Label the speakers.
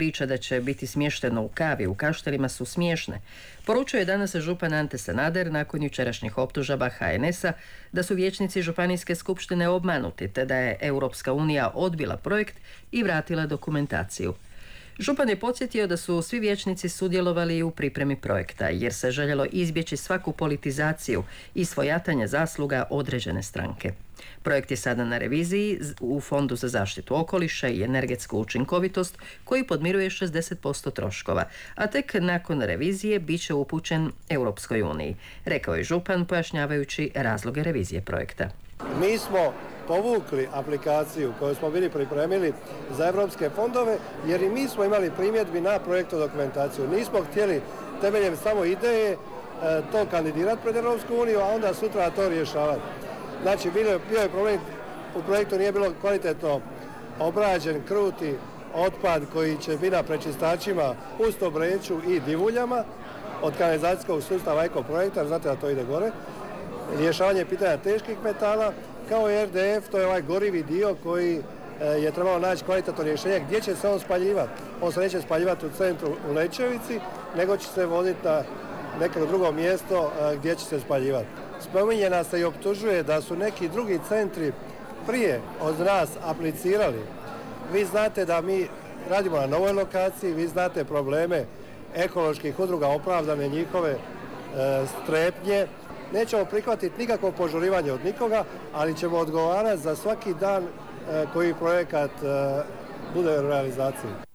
Speaker 1: Priče da će biti smješteno u kavi u Kaštelima su smiješne. Poručio je danas župan Ante Sanader nakon jučerašnjih optužaba HNS-a da su vijećnici Županijske skupštine obmanuti te da je Europska unija odbila projekt i vratila dokumentaciju. Župan je podsjetio da su svi vijećnici sudjelovali u pripremi projekta jer se željelo izbjeći svaku politizaciju i svojatanje zasluga određene stranke. Projekt je sada na reviziji u Fondu za zaštitu okoliša i energetsku učinkovitost koji podmiruje 60% troškova, a tek nakon revizije bit će upućen Europskoj uniji, rekao je župan pojašnjavajući razloge revizije projekta.
Speaker 2: Mi smo povukli aplikaciju koju smo bili pripremili za europske fondove jer i mi smo imali primjedbi na projektnu dokumentaciju. Nismo htjeli temeljem samo ideje to kandidirati pred Europsku uniju, a onda sutra to rješavati. Znači, bio je problem, u projektu nije bilo kvalitetno obrađen kruti otpad koji će biti na prečistačima u Stobreću i Divuljama od kanalizacijskog sustava eko projekta, znate da to ide gore. Rješavanje pitanja teških metala, kao i RDF, to je ovaj gorivi dio koji je trebalo naći kvalitetno rješenje gdje će se on spaljivati. On se neće spaljivati u centru u Lećevici, nego će se voditi na neko drugo mjesto gdje će se spaljivati. Spominjena se i optužuje da su neki drugi centri prije od nas aplicirali. Vi znate da mi radimo na novoj lokaciji, vi znate probleme ekoloških udruga, opravdane njihove strepnje. Nećemo prihvatiti nikakvo požurivanje od nikoga, ali ćemo odgovarati za svaki dan koji projekat bude u realizaciji.